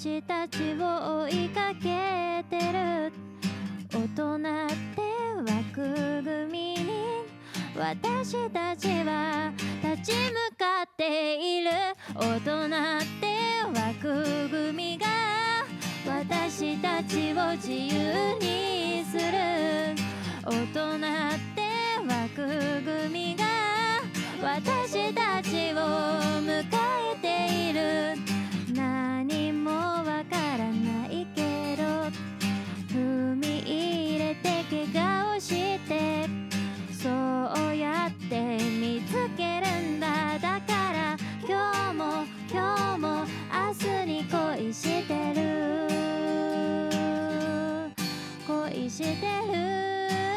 私たちを追いかけてる。大人って枠組みに私たちは立ち向かっている。大人って枠組みが私たちを自由にする。大人って枠組みが私たちを迎えている。何もわからないけど踏み入れて怪我をしてそうやって見つけるんだ。だから今日も明日に恋してる。恋してる。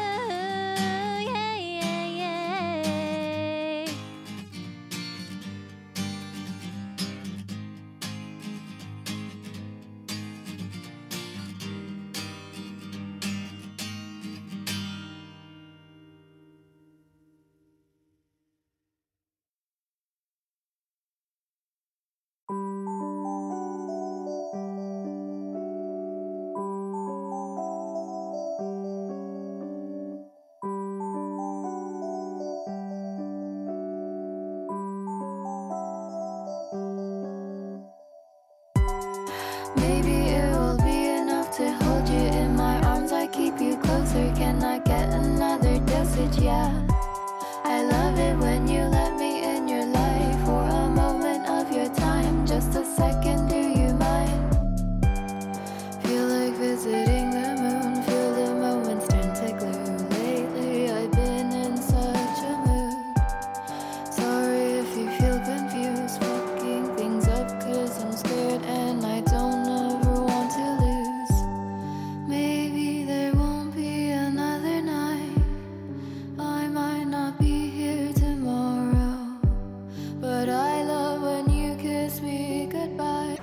Maybe it will be enough to hold you in my arms. I keep you closer. Can I get another dosage? Yeah, I love it when you let me in your life for a moment of your time. Just a second, do you mind? Feel like visiting the moon. Feel the moments turn to glue. Lately I've been in such a mood. Sorry if you feel confused. Fucking things up 'cause I'm scared and I don't ever want to lose. Maybe there won't be another night. I might not be here tomorrow, but I love when you kiss me goodbye.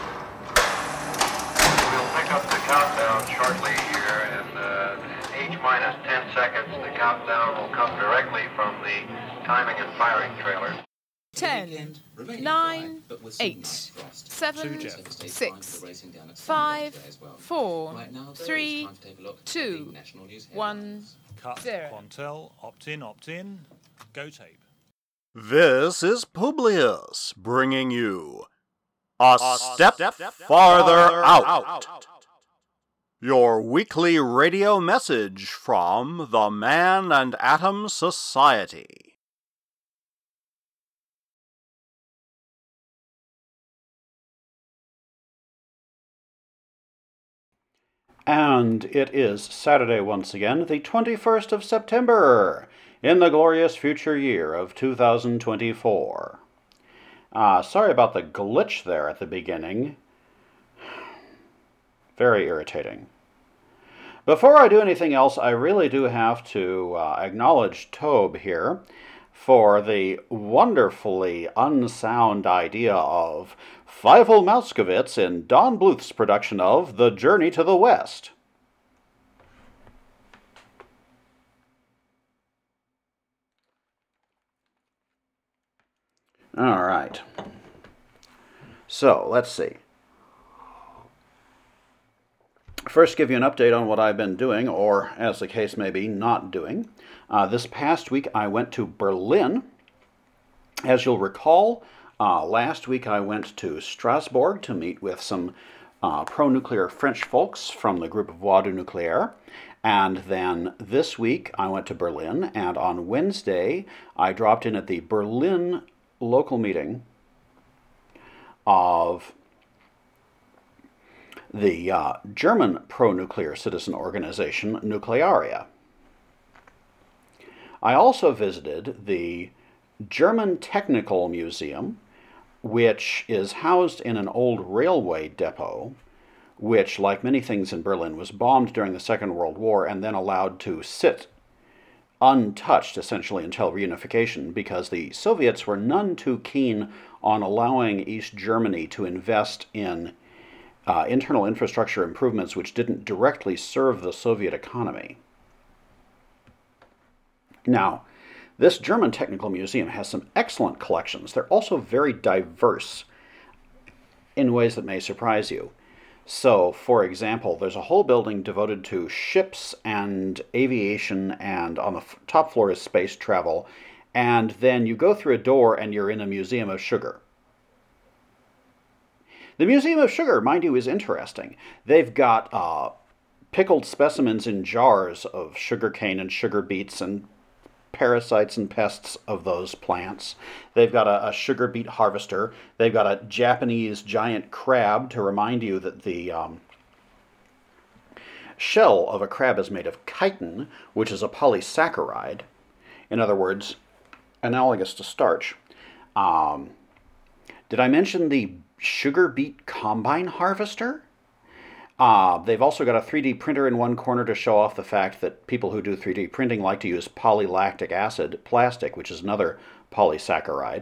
We'll pick up the countdown shortly here in H minus 10 seconds. The countdown will come directly from the timing and firing trailer. 10, 9, 8, 7, 6, 5, 4, 3, 2, 1, Cut, 0. Quantel, opt in, go tape. This is Publius bringing you A Step Farther Out, your weekly radio message from the Man and Atom Society. And it is Saturday once again, the 21st of September, in the glorious future year of 2024. Sorry about the glitch there at the beginning. Very irritating. Before I do anything else, I really do have to acknowledge Tobe here for the wonderfully unsound idea of Fievel Mouskowitz in Don Bluth's production of The Journey to the West. All right. So, let's see. First, give you an update on what I've been doing, or as the case may be, not doing. This past week, I went to Berlin. As you'll recall, last week I went to Strasbourg to meet with some pro-nuclear French folks from the group Voix du Nucléaire. And then this week I went to Berlin, and on Wednesday I dropped in at the Berlin local meeting of the German pro-nuclear citizen organization Nuclearia. I also visited the German Technical Museum, which is housed in an old railway depot, which, like many things in Berlin, was bombed during the Second World War and then allowed to sit untouched, essentially, until reunification, because the Soviets were none too keen on allowing East Germany to invest in internal infrastructure improvements which didn't directly serve the Soviet economy. Now, this German Technical Museum has some excellent collections. They're also very diverse. in ways that may surprise you. So, for example, there's a whole building devoted to ships and aviation, and on the top floor is space travel, and then you go through a door and you're in a museum of sugar. The Museum of Sugar, mind you, is interesting. They've got pickled specimens in jars of sugarcane and sugar beets and parasites and pests of those plants. They've got a sugar beet harvester. They've got a Japanese giant crab to remind you that the shell of a crab is made of chitin, which is a polysaccharide. In other words, analogous to starch. Did I mention the sugar beet combine harvester? They've also got a 3D printer in one corner to show off the fact that people who do 3D printing like to use polylactic acid plastic, which is another polysaccharide.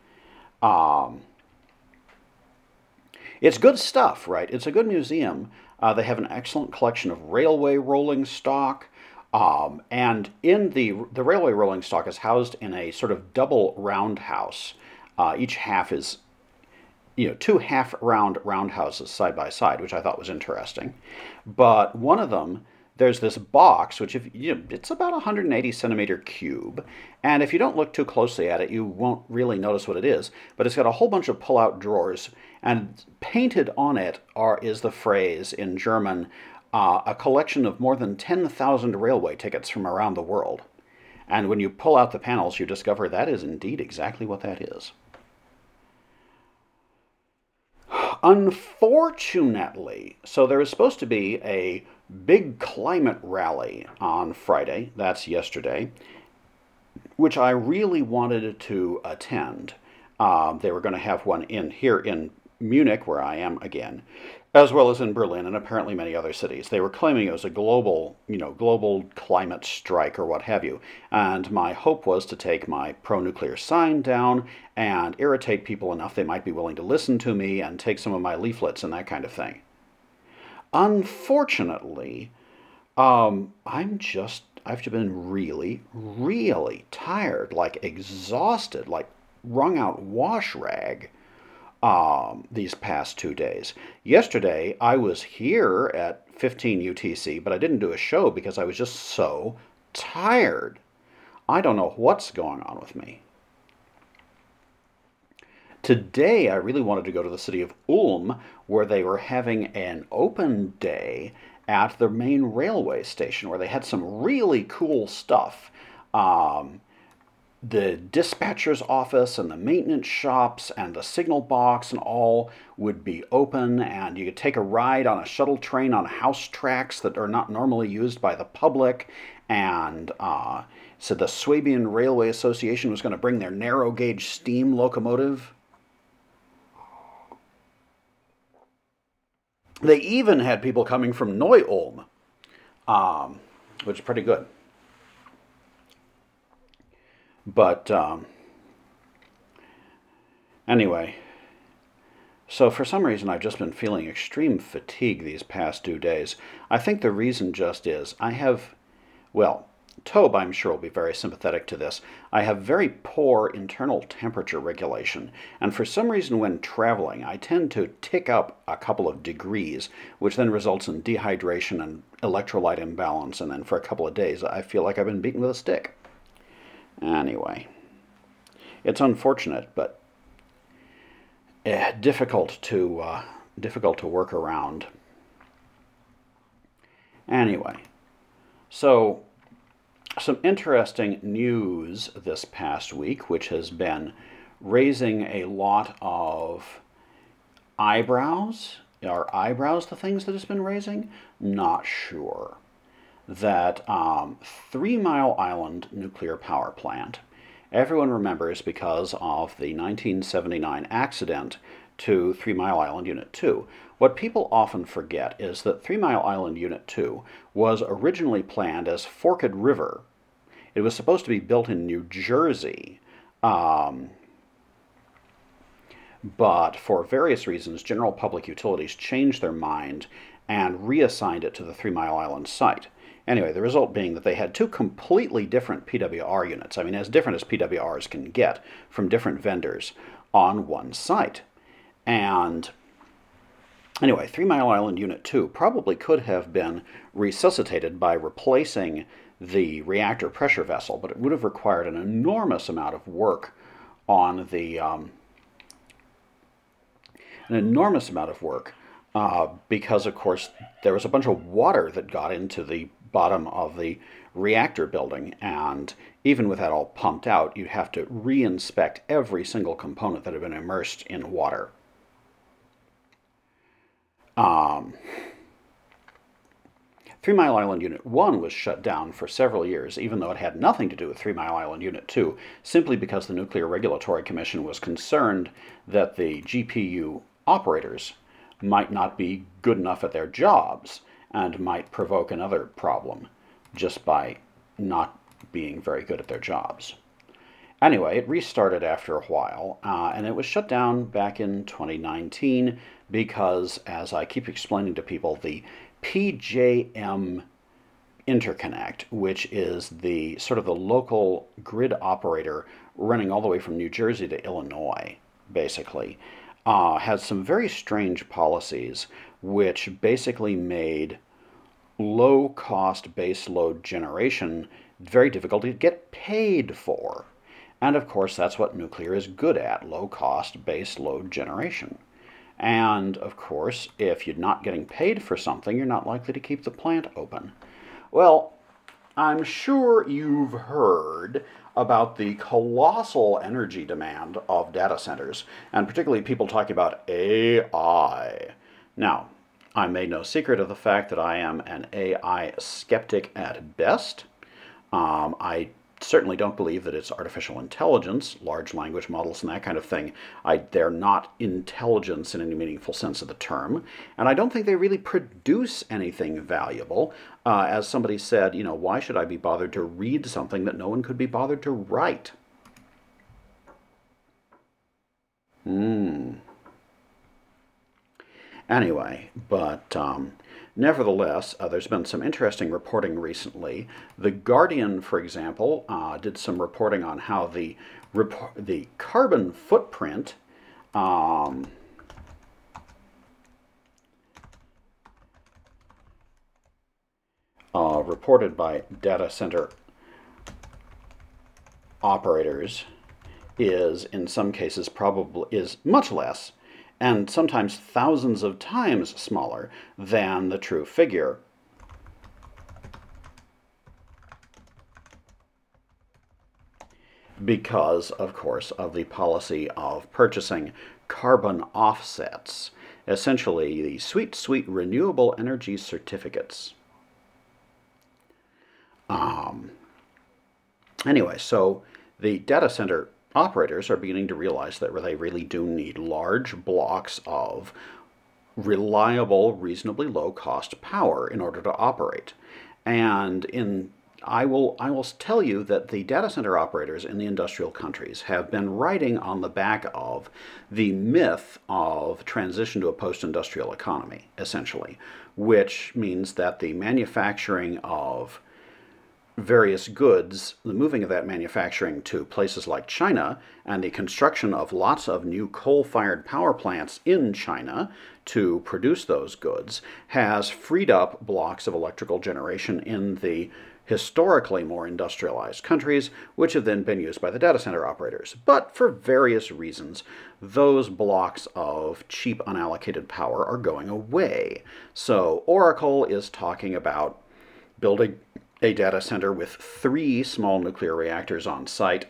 It's good stuff, right? It's a good museum. They have an excellent collection of railway rolling stock. And in the railway rolling stock is housed in a sort of double roundhouse. Each half is, two half-round roundhouses side by side, which I thought was interesting. But one of them, there's this box, which it's about 180 centimeter cube, and if you don't look too closely at it, you won't really notice what it is. But it's got a whole bunch of pull-out drawers, and painted on it is the phrase in German, a collection of more than 10,000 railway tickets from around the world. And when you pull out the panels, you discover that is indeed exactly what that is. Unfortunately, so there is supposed to be a big climate rally on Friday, that's yesterday, which I really wanted to attend. They were going to have one here in Munich, where I am again, as well as in Berlin and apparently many other cities. They were claiming it was a global climate strike or what have you. And my hope was to take my pro-nuclear sign down and irritate people enough they might be willing to listen to me and take some of my leaflets and that kind of thing. Unfortunately, I've been really, really tired, like exhausted, like wrung out wash rag. These past 2 days. Yesterday, I was here at 15 UTC, but I didn't do a show because I was just so tired. I don't know what's going on with me. Today, I really wanted to go to the city of Ulm, where they were having an open day at the main railway station, where they had some really cool stuff. The dispatcher's office and the maintenance shops and the signal box and all would be open, and you could take a ride on a shuttle train on house tracks that are not normally used by the public. And so the Swabian Railway Association was going to bring their narrow gauge steam locomotive. They even had people coming from Neu-Ulm, which is pretty good. But anyway, so for some reason I've just been feeling extreme fatigue these past 2 days. I think the reason just is Tobe, I'm sure, will be very sympathetic to this. I have very poor internal temperature regulation, and for some reason when traveling, I tend to tick up a couple of degrees, which then results in dehydration and electrolyte imbalance, and then for a couple of days I feel like I've been beaten with a stick. Anyway, it's unfortunate, but difficult to work around. Anyway, so some interesting news this past week, which has been raising a lot of eyebrows. Are eyebrows the things that it's been raising? Not sure. That 3 Mile Island nuclear power plant, everyone remembers because of the 1979 accident to 3 Mile Island Unit 2. What people often forget is that 3 Mile Island Unit 2 was originally planned as Forked River. It was supposed to be built in New Jersey, but for various reasons, General Public Utilities changed their mind and reassigned it to the 3 Mile Island site. Anyway, the result being that they had 2 completely different PWR units, as different as PWRs can get, from different vendors on one site. And Anyway, 3 Mile Island Unit 2 probably could have been resuscitated by replacing the reactor pressure vessel, but it would have required an enormous amount of work on the because, of course, there was a bunch of water that got into the bottom of the reactor building, and even with that all pumped out, you'd have to re-inspect every single component that had been immersed in water. 3 Mile Island Unit 1 was shut down for several years, even though it had nothing to do with 3 Mile Island Unit 2, simply because the Nuclear Regulatory Commission was concerned that the GPU operators might not be good enough at their jobs and might provoke another problem just by not being very good at their jobs. Anyway, it restarted after a while, and it was shut down back in 2019 because, as I keep explaining to people, the PJM interconnect, which is the sort of the local grid operator running all the way from New Jersey to Illinois, basically, has some very strange policies which basically made low-cost baseload generation very difficult to get paid for. And of course, that's what nuclear is good at, low-cost baseload generation. And of course, if you're not getting paid for something, you're not likely to keep the plant open. Well, I'm sure you've heard about the colossal energy demand of data centers, and particularly people talking about AI. Now, I made no secret of the fact that I am an AI skeptic at best. I certainly don't believe that it's artificial intelligence, large language models and that kind of thing. They're not intelligence in any meaningful sense of the term, and I don't think they really produce anything valuable. As somebody said, why should I be bothered to read something that no one could be bothered to write? Anyway, but nevertheless, there's been some interesting reporting recently. The Guardian, for example, did some reporting on how the carbon footprint reported by data center operators is, in some cases, is much less, and sometimes thousands of times smaller than the true figure. Because, of course, of the policy of purchasing carbon offsets, essentially the sweet, sweet renewable energy certificates. Anyway, so the data center operators are beginning to realize that they really do need large blocks of reliable, reasonably low-cost power in order to operate. And I will tell you that the data center operators in the industrial countries have been riding on the back of the myth of transition to a post-industrial economy, essentially, which means that the manufacturing of various goods, the moving of that manufacturing to places like China, and the construction of lots of new coal-fired power plants in China to produce those goods, has freed up blocks of electrical generation in the historically more industrialized countries, which have then been used by the data center operators. But for various reasons, those blocks of cheap unallocated power are going away. So Oracle is talking about building a data center with 3 small nuclear reactors on site.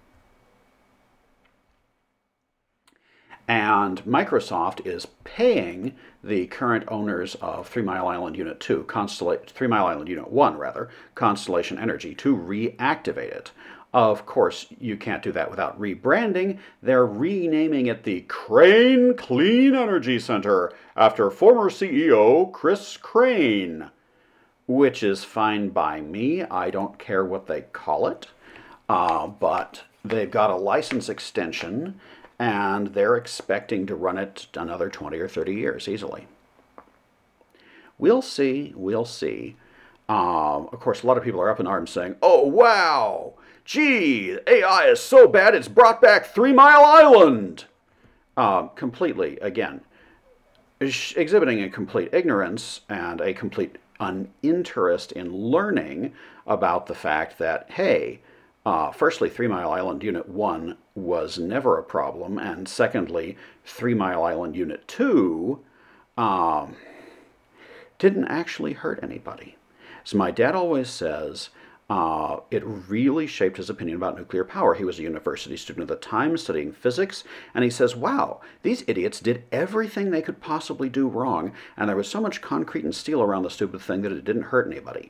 And Microsoft is paying the current owners of 3 Mile Island Unit 2, 3 Mile Island Unit 1, rather, Constellation Energy, to reactivate it. Of course, you can't do that without rebranding. They're renaming it the Crane Clean Energy Center after former CEO Chris Crane, which is fine by me. I don't care what they call it, but they've got a license extension, and they're expecting to run it another 20 or 30 years easily. We'll see, we'll see. Of course, a lot of people are up in arms saying, oh, wow, gee, AI is so bad it's brought back 3 Mile Island. Completely, again, exhibiting a complete ignorance and a complete uninterest in learning about the fact that, hey, firstly, 3 Mile Island Unit 1 was never a problem, and secondly, 3 Mile Island Unit 2 didn't actually hurt anybody. As my dad always says, it really shaped his opinion about nuclear power. He was a university student at the time studying physics, and he says, wow, these idiots did everything they could possibly do wrong, and there was so much concrete and steel around the stupid thing that it didn't hurt anybody.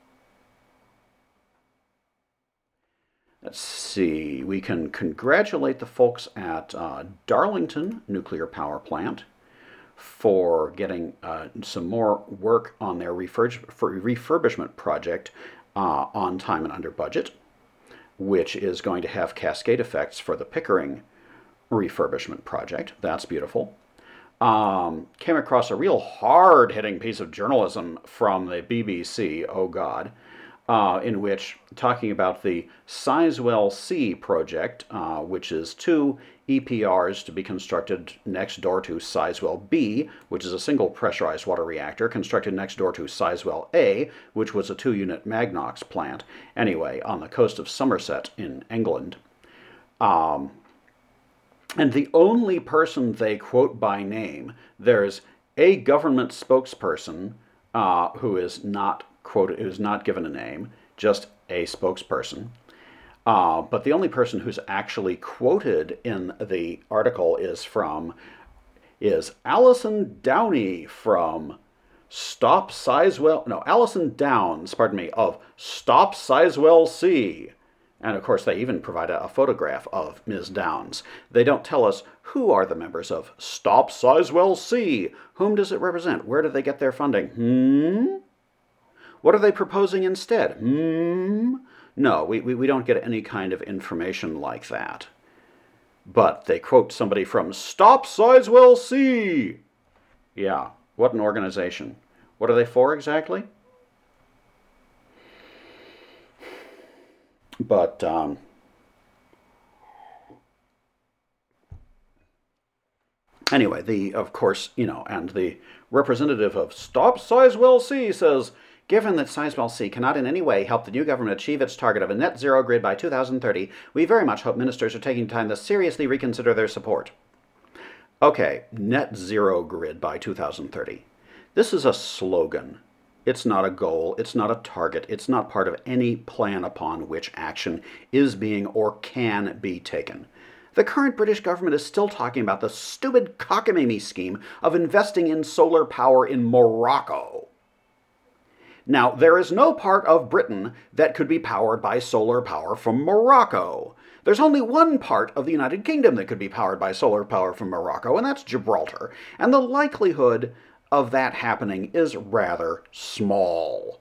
Let's see, we can congratulate the folks at Darlington Nuclear Power Plant for getting some more work on their refurbishment project on time and under budget, which is going to have cascade effects for the Pickering refurbishment project. That's beautiful. Came across a real hard-hitting piece of journalism from the BBC, oh God, in which, talking about the Sizewell C project, which is 2 EPRs to be constructed next door to Sizewell B, which is a single pressurized water reactor constructed next door to Sizewell A, which was a 2-unit Magnox plant, anyway, on the coast of Somerset in England. And the only person they quote by name, there's a government spokesperson who is not quoted, who's not given a name, just a spokesperson. But the only person who's actually quoted in the article is Alison Downey from Alison Downs, of Stop Sizewell C. And of course they even provide a photograph of Ms. Downs. They don't tell us who are the members of Stop Sizewell C. Whom does it represent? Where do they get their funding? What are they proposing instead? No, we don't get any kind of information like that. But they quote somebody from Stop Sizewell C. Yeah, what an organization. What are they for exactly? But, anyway, of course, and the representative of Stop Sizewell C says, given that Sizewell C cannot in any way help the new government achieve its target of a net zero grid by 2030, we very much hope ministers are taking time to seriously reconsider their support. Okay, net zero grid by 2030. This is a slogan. It's not a goal, it's not a target, it's not part of any plan upon which action is being or can be taken. The current British government is still talking about the stupid cockamamie scheme of investing in solar power in Morocco. Now, there is no part of Britain that could be powered by solar power from Morocco. There's only one part of the United Kingdom that could be powered by solar power from Morocco, and that's Gibraltar. And the likelihood of that happening is rather small.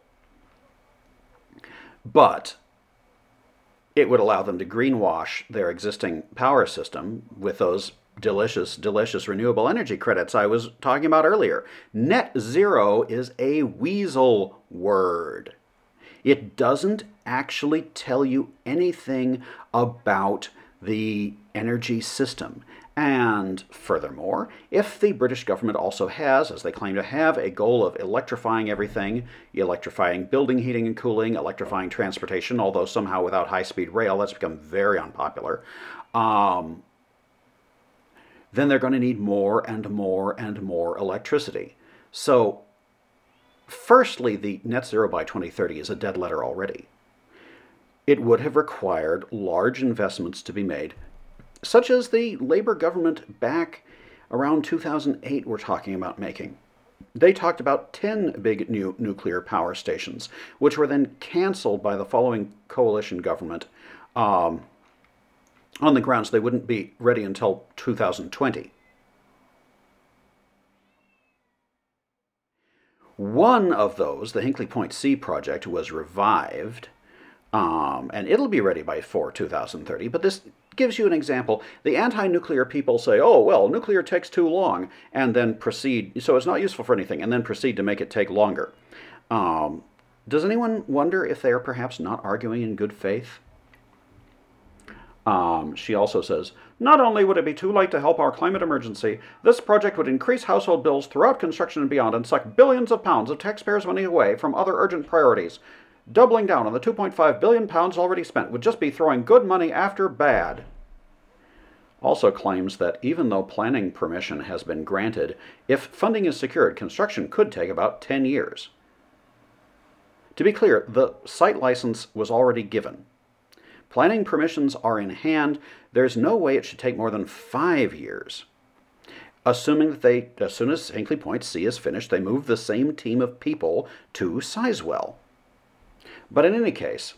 But it would allow them to greenwash their existing power system with those delicious, delicious renewable energy credits I was talking about earlier. Net zero is a weasel word. It doesn't actually tell you anything about the energy system. And furthermore, if the British government also has, as they claim to have, a goal of electrifying everything, electrifying building heating and cooling, electrifying transportation, although somehow without high-speed rail, that's become very unpopular, then they're going to need more and more and more electricity. So, firstly, the net zero by 2030 is a dead letter already. It would have required large investments to be made, such as the Labour government back around 2008 were talking about making. They talked about 10 big new nuclear power stations, which were then cancelled by the following coalition government on the grounds they wouldn't be ready until 2020. One of those, the Hinkley Point C project, was revived, and it'll be ready by 2030, but this gives you an example. The anti-nuclear people say, oh, well, nuclear takes too long, and then proceed, so it's not useful for anything, and then proceed to make it take longer. Does anyone wonder if they are perhaps not arguing in good faith? She also says, not only would it be too late to help our climate emergency, this project would increase household bills throughout construction and beyond and suck billions of pounds of taxpayers' money away from other urgent priorities. Doubling down on the £2.5 billion already spent would just be throwing good money after bad. Also claims that even though planning permission has been granted, if funding is secured, construction could take about 10 years. To be clear, the site license was already given. Planning permissions are in hand. There's no way it should take more than 5 years. Assuming that as soon as Hinkley Point C is finished, they move the same team of people to Sizewell. But in any case,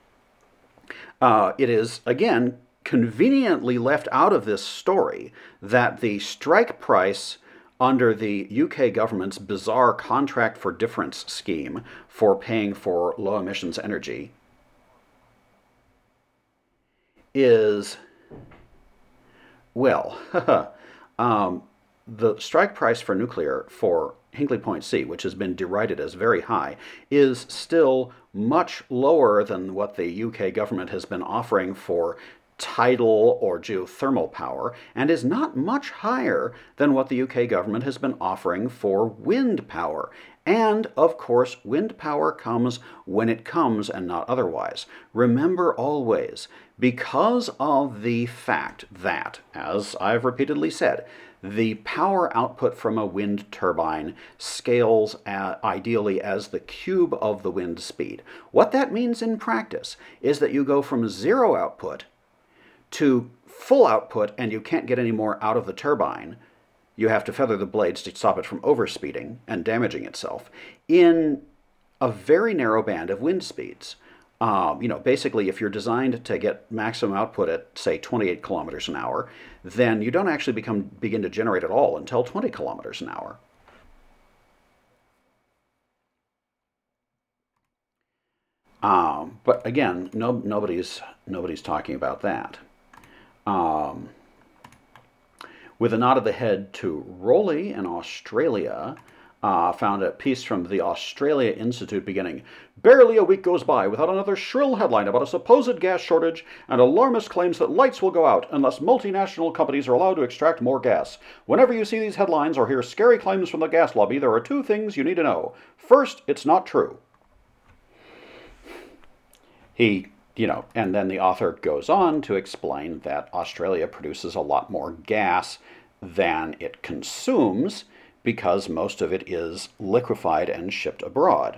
it is, again, conveniently left out of this story that the strike price under the UK government's bizarre contract for difference scheme for paying for low emissions energy is, well, the strike price for nuclear for Hinkley Point C, which has been derided as very high, is still much lower than what the UK government has been offering for tidal or geothermal power, and is not much higher than what the UK government has been offering for wind power. And, of course, wind power comes when it comes and not otherwise. Remember always, because of the fact that, as I've repeatedly said, the power output from a wind turbine scales ideally as the cube of the wind speed. What that means in practice is that you go from zero output to full output and you can't get any more out of the turbine. You have to feather the blades to stop it from overspeeding and damaging itself in a very narrow band of wind speeds. Basically, if you're designed to get maximum output at, say, 28 kilometers an hour, then you don't actually begin to generate at all until 20 kilometers an hour. But again, nobody's talking about that. With a nod of the head to Rowley in Australia, found a piece from the Australia Institute beginning, barely a week goes by without another shrill headline about a supposed gas shortage and alarmist claims that lights will go out unless multinational companies are allowed to extract more gas. Whenever you see these headlines or hear scary claims from the gas lobby, there are two things you need to know. First, it's not true. And then the author goes on to explain that Australia produces a lot more gas than it consumes because most of it is liquefied and shipped abroad.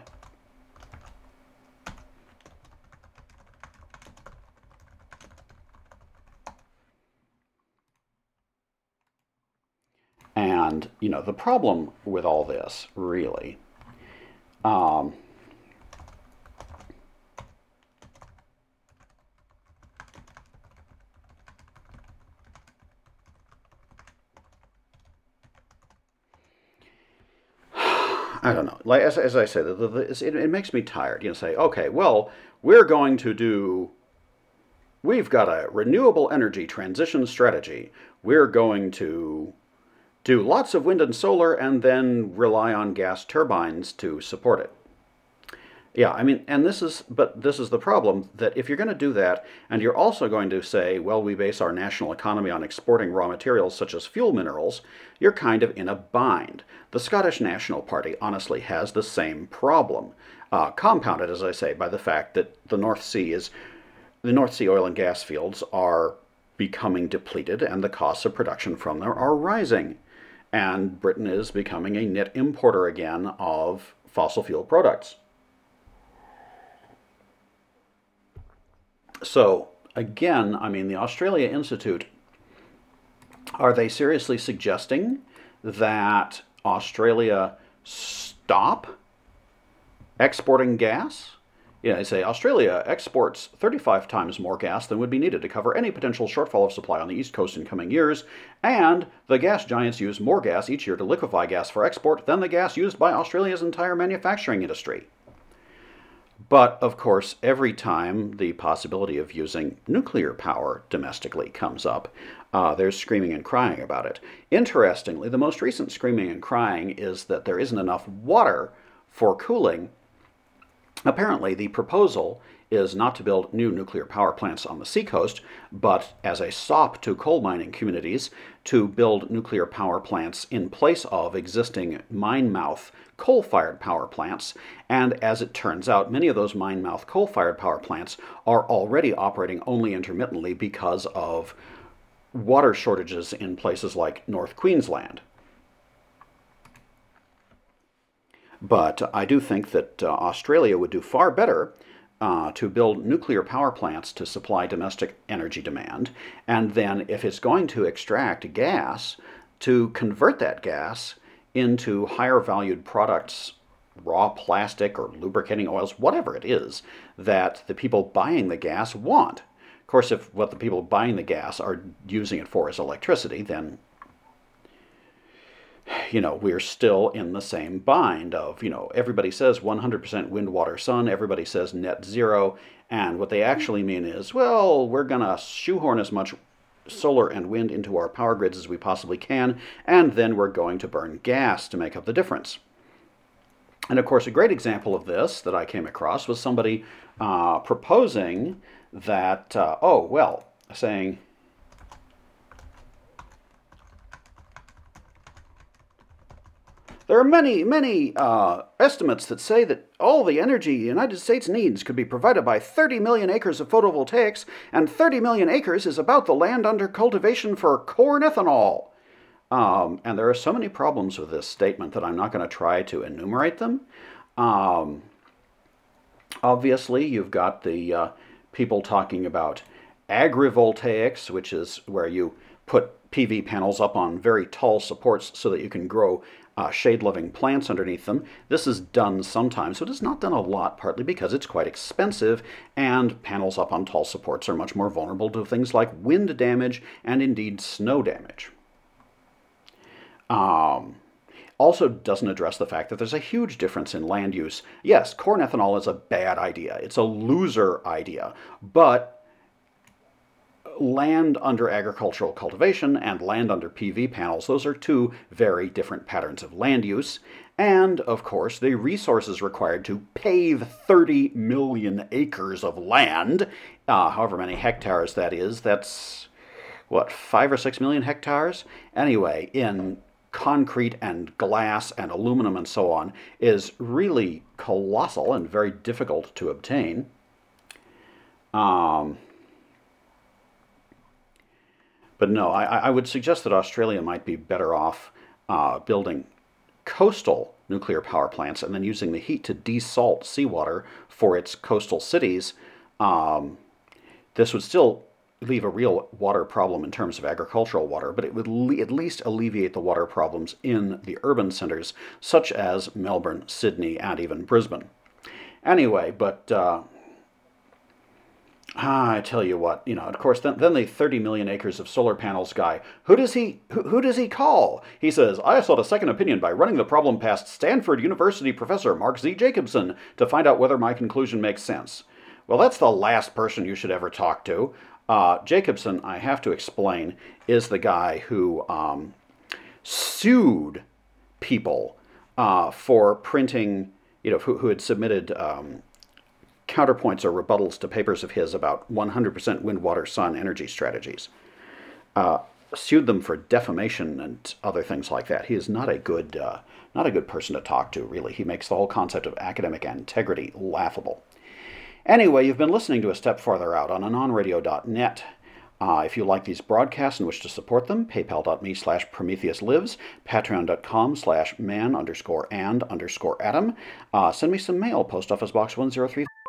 And, the problem with all this, really, I don't know. Like as I say, it makes me tired. Say, okay, well, we've got a renewable energy transition strategy. We're going to do lots of wind and solar and then rely on gas turbines to support it. Yeah, this is the problem, that if you're going to do that, and you're also going to say, well, we base our national economy on exporting raw materials such as fuel minerals, you're kind of in a bind. The Scottish National Party honestly has the same problem, compounded, as I say, by the fact that the North Sea oil and gas fields are becoming depleted and the costs of production from them are rising. And Britain is becoming a net importer again of fossil fuel products. So, again, the Australia Institute, are they seriously suggesting that Australia stop exporting gas? They say Australia exports 35 times more gas than would be needed to cover any potential shortfall of supply on the East Coast in coming years, and the gas giants use more gas each year to liquefy gas for export than the gas used by Australia's entire manufacturing industry. But, of course, every time the possibility of using nuclear power domestically comes up, there's screaming and crying about it. Interestingly, the most recent screaming and crying is that there isn't enough water for cooling Apparently, the proposal is not to build new nuclear power plants on the seacoast, but as a sop to coal mining communities, to build nuclear power plants in place of existing mine mouth coal-fired power plants. And as it turns out, many of those mine mouth coal-fired power plants are already operating only intermittently because of water shortages in places like North Queensland. But I do think that Australia would do far better to build nuclear power plants to supply domestic energy demand, and then if it's going to extract gas, to convert that gas into higher valued products, raw plastic or lubricating oils, whatever it is, that the people buying the gas want. Of course, if what the people buying the gas are using it for is electricity, then we're still in the same bind of, everybody says 100% wind, water, sun, everybody says net zero, and what they actually mean is, well, we're going to shoehorn as much solar and wind into our power grids as we possibly can, and then we're going to burn gas to make up the difference. And of course, a great example of this that I came across was somebody proposing that, saying, there are many estimates that say that all the energy the United States needs could be provided by 30 million acres of photovoltaics, and 30 million acres is about the land under cultivation for corn ethanol. And there are so many problems with this statement that I'm not going to try to enumerate them. Obviously, you've got the people talking about agrivoltaics, which is where you put PV panels up on very tall supports so that you can grow shade-loving plants underneath them. This is done sometimes, but it's not done a lot, partly because it's quite expensive, and panels up on tall supports are much more vulnerable to things like wind damage and indeed snow damage. Also doesn't address the fact that there's a huge difference in land use. Yes, corn ethanol is a bad idea. It's a loser idea, but land under agricultural cultivation and land under PV panels, those are two very different patterns of land use. And, of course, the resources required to pave 30 million acres of land, however many hectares that is, that's, 5 or 6 million hectares? Anyway, in concrete and glass and aluminum and so on, is really colossal and very difficult to obtain. But no, I would suggest that Australia might be better off building coastal nuclear power plants and then using the heat to desalt seawater for its coastal cities. This would still leave a real water problem in terms of agricultural water, but it would at least alleviate the water problems in the urban centers, such as Melbourne, Sydney, and even Brisbane. Anyway, but I tell you what, of course, then the 30 million acres of solar panels guy, who does he call? He says, I sought a second opinion by running the problem past Stanford University professor Mark Z. Jacobson to find out whether my conclusion makes sense. Well, that's the last person you should ever talk to. Jacobson, I have to explain, is the guy who sued people for printing, who had submitted counterpoints or rebuttals to papers of his about 100% wind, water, sun energy strategies. Sued them for defamation and other things like that. He is not a good person to talk to, really. He makes the whole concept of academic integrity laughable. Anyway, you've been listening to A Step Farther Out on anonradio.net. If you like these broadcasts and wish to support them, paypal.me/PrometheusLives, patreon.com/man_and_Adam. Send me some mail, Post Office Box 103.